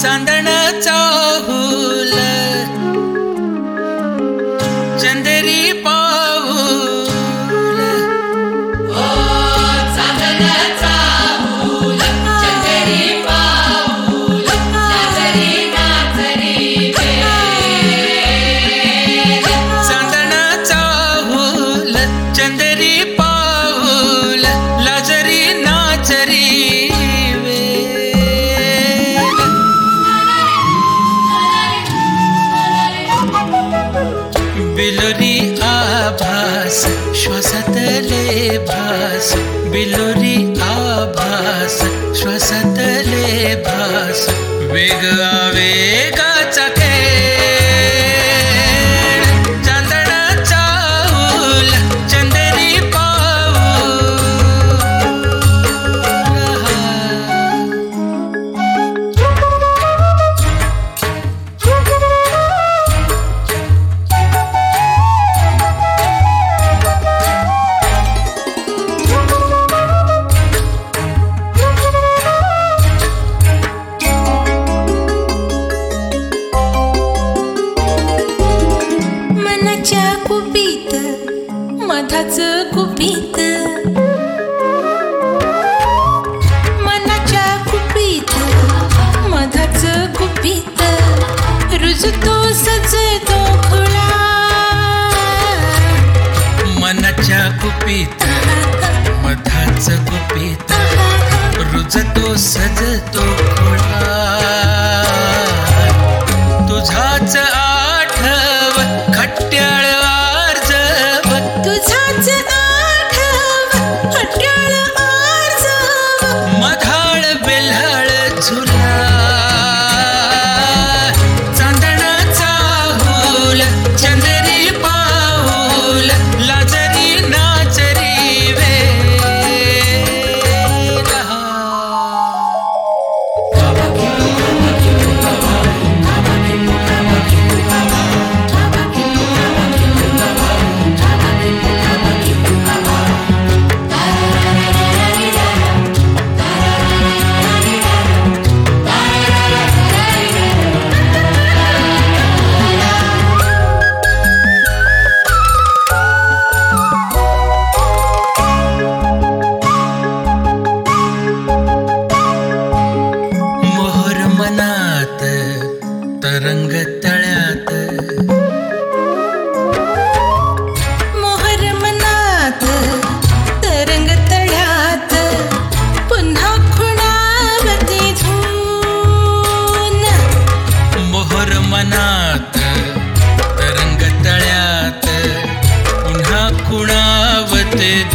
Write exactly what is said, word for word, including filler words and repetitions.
चांदण चाहूल चंदेरी पाऊल ओ चांदण चाहूल चंदेरी पाऊल नाचरी नाचरी वेल चांदण चाहूल चंदेरी पाऊल लाजरी नाचरी बिलोरी आभास श्वासातले भास बिलोरी आभास श्वासातले भास वेग आवेगाचा खेळ चांदण चाहूल चंदेरी कुपीत मधाच कुपीत मनाच्या कुपीत मधाच कुपीत रुजतो सजतो खुळा मनाच्या कुपीत मधाच कुपीत रुजतो सजतो खुळा तुझाच आठव खट्याळ तुझाच आठव खट्याळ आर्जव मधाळ बेल्हाळ झुला चांदण चाहूल चंदेरी पाऊल लाजरी नाचरी वेला तरंग तळ्यात मोहर मनात तरंग तळ्यात पुन्हा खुणावते धून मोहर मनात तरंग तळ्यात पुन्हा खुणावते